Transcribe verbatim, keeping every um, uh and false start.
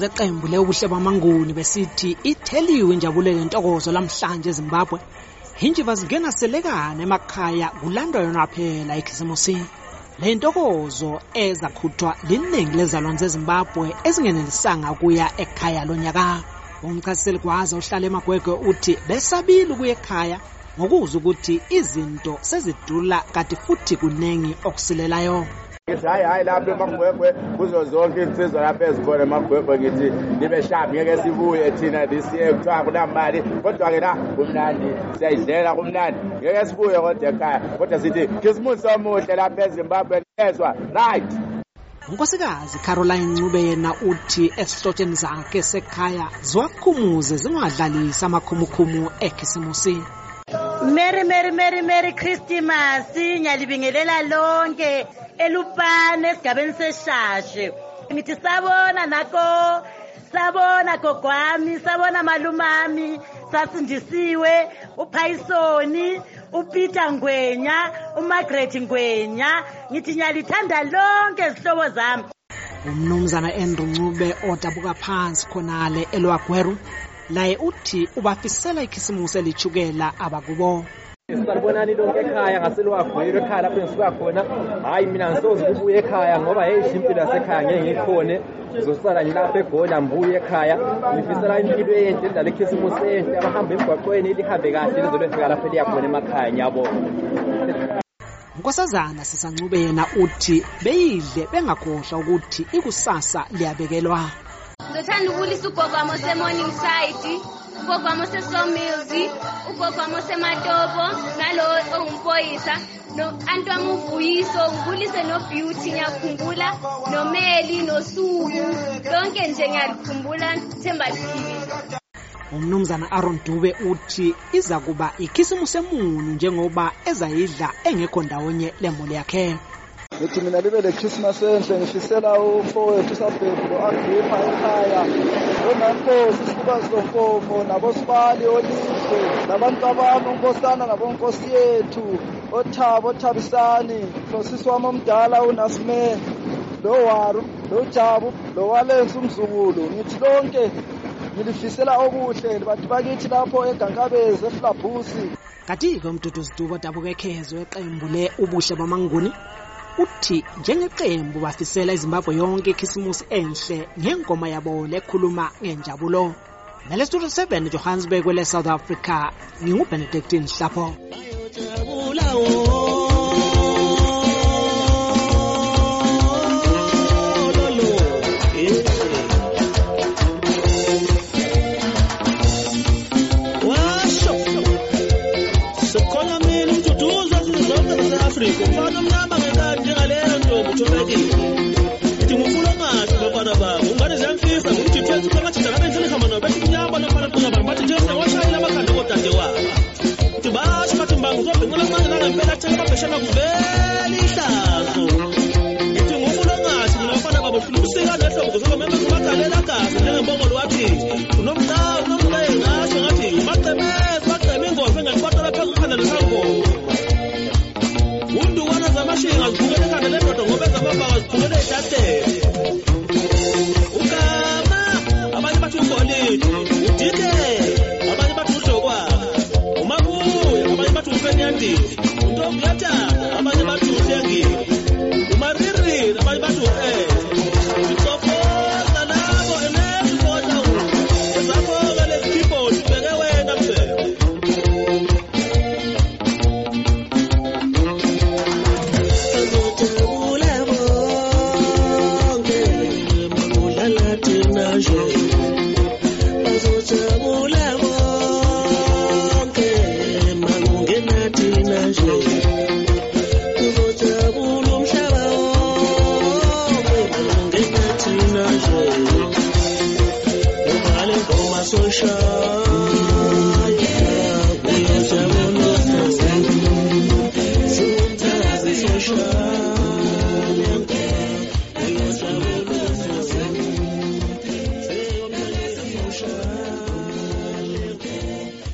zeqembu leUbuhle bamaNguni besithi itheliwe injabulo lentokozo lamhlanje eZimbabwe. Hinjiva zingena selekana emakhaya kulandwa yona phela eKhisimusi. Le ntokozo ezakhuthwa liningi lezalwane zeZimbabwe ezingenelisanga ukuya ekhaya lonyaka. Umchasiseli kwaza uhlala eMagwegwe uthi besabile ukuya ekhaya ngokuza ukuthi izinto sezidula kanti futhi kunengi okusilelayo. Ngithi hayi hayi lapha eMagwegwe kuzo zonke insizwa lapha ezikhona eMagwegwe ngithi nibe sharp ngeke sibuye thina this year kuthiwa kunamali kodwa ke la kumnandi siyayidlela kumnandi ngeke sibuye kodwa ekhaya kodwa sithi Khisimusi omuhle lapha eZimbabwe ezwa right. Unkosikazi Caroline Ncube yena uthi esihlotsheni zakhe sekhaya ziwakhumuze zingadlalisa amakhumukhumu eKhisimusi. Merry Merry Merry Merry Christmas nyalibingelela lonke elupane esigabeni seshashe. Ngithi sabona nako sabona gogwami sabona malumami sasindisiwe uPhaisoni uPeter Ngwenya uMargaret Ngwenya ngithi nyalithanda lonke izihlobo zami. Umnumzana Andrew Ncube odabuka phansi khonale eLwagweru laye uthi ubafisela iKhisimusi elichukela abakubo. Sibonani lonke ekhaya ngaselwagweru ekhaya lapho ngisuka khona hayi mina ngisoze ukubuye ekhaya ngoba hey impilo yasekhaya ngeke ngikhone ngizosala ngilapha eGola mbuye ekhaya ngifisela impilo enhle endala eKhisimusi enhle abahamba emgwaqweni lihambe kahle lizolefika lapho liyakhona emakhaya ngiyabona. Nkosazana Sisancube yena uthi beyidle bengakhohlwa ukuthi ikusasa liyabekelwa. Ndothanda ukulisa ugogwamo se-Morning Side, ugogwamo se-Sawmills, ugogwamo se-Matopo, nalo ongumpoyisa, no-Antwami uVuyiso, ngibulise no-Beauty ngiyakhumbula, noMeli, noSuku, lonke nje ngiyalikhumbula Themba Liphikile. Umnumzana Aaron Dube uthi iza kuba iKhisimusi emunyu njengoba ezayidla engekho ndawonye lemuli yakhe. Ngithi mina libe leChristmas enhle ngifisela umfowethu uSabhebu lo-Agrippa ekhaya onankosi Sikubazi Nkomo nabosibali Olive nabantu abami unkosana nabonkosi yethu oThabo oThabisani nosisi wami omdala uNasme loWaru loJabu loWalensi umzukulu ngithi lonke ngilifisela okuhle bathi bakithi lapho eGankabeze eFlabusi. Kanti-ke uMduduzi Dube odabuka ekhezo eqembu leUbuhle bamaNguni uthi njengeqembu bafisela iZimbabwe yonke iKhisimusi enhle ngengoma yabo lekhuluma ngenjabulo. Mele Studio seven Johannesburg kwele South Africa nginguBenedictine Hlapho. Social